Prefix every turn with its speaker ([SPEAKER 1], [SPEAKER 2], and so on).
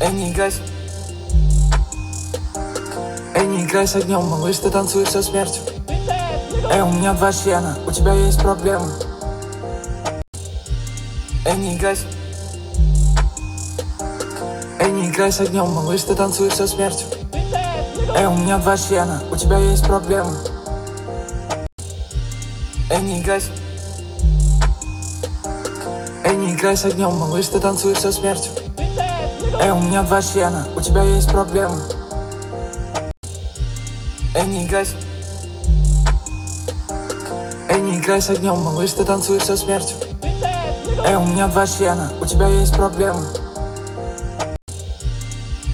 [SPEAKER 1] не играйся. Не играй с огнем, малыш, ты танцуешь со смертью. У меня 2 члена, у тебя есть проблемы. Не играйся. Не играй с огнем, малыш, ты танцуешь со смертью. У меня 2 члена, у тебя есть проблемы. Не играйся. Не играй с огнем, малыш, ты танцуешь со смертью. У меня 2 члена, у тебя есть проблемы. Не играйся. Не играй с огнем, малыш, ты танцуешь со смертью. У меня 2 члена, у тебя есть проблемы.